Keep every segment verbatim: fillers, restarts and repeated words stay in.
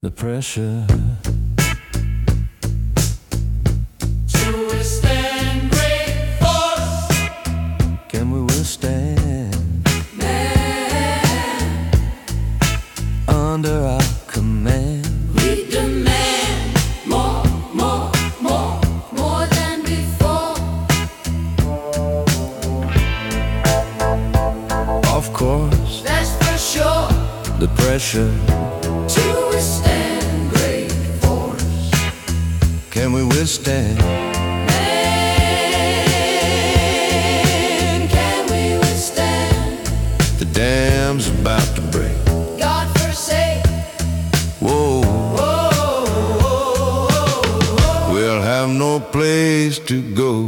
The pressure to withstand great force. can we withstand? Man, Under our command, we demand more, more, more, more than before. of course, That's for sure. the pressure To withstand great force. can we withstand? Man, can we withstand? The dam's about to break. God forsake. Whoa, Whoa, whoa, whoa. we'll have no place to go.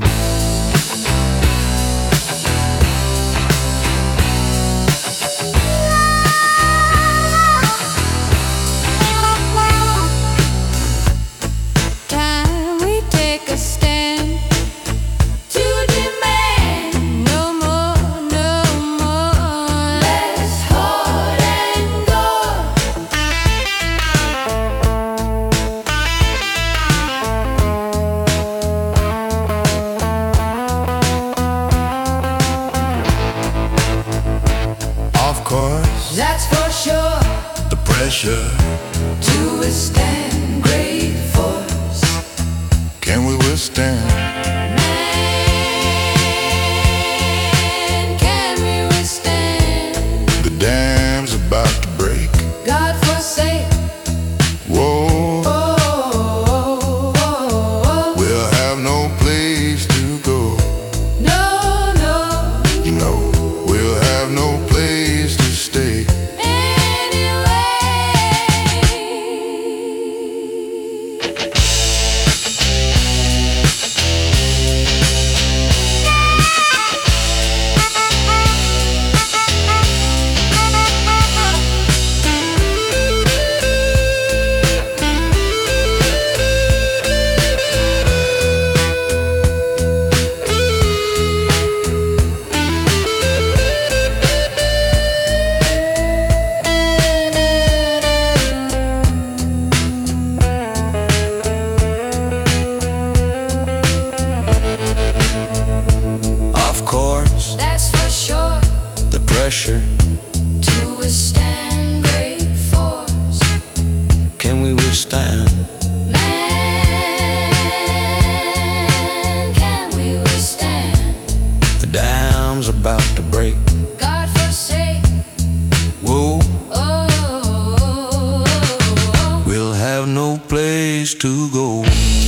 Time we take a stand To demand no more, no more. less hard and gore. Of course, That's for sure. the pressure To withstand great force. can we withstand? Man, can we withstand? The dam's about to break. God forsake. Whoa, Oh, oh, oh, oh. we'll have no place to go. No, no. You know, we'll have no place to stay. Of course, That's for sure. the pressure To withstand great force. can we withstand? Man, can we withstand? The dam's about to break. God forsake. Whoa, Oh, we'll have no place to go.